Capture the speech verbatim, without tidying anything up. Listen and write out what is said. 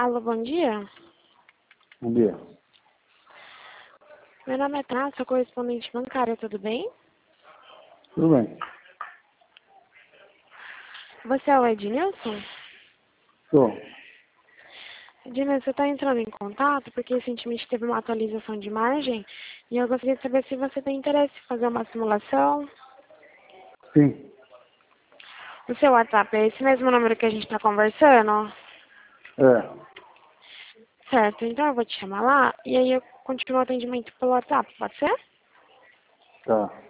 Alô, bom dia. Bom dia. Meu nome é Tati, sou correspondente bancária, tudo bem? Tudo bem. Você é o Ednilson? Estou. Ednilson, você está entrando em contato porque recentemente teve uma atualização de margem e eu gostaria de saber se você tem interesse em fazer uma simulação. Sim. O seu WhatsApp é esse mesmo número que a gente está conversando? É. Certo, então eu vou te chamar lá e aí eu continuo o atendimento pelo WhatsApp, pode ser? Tá.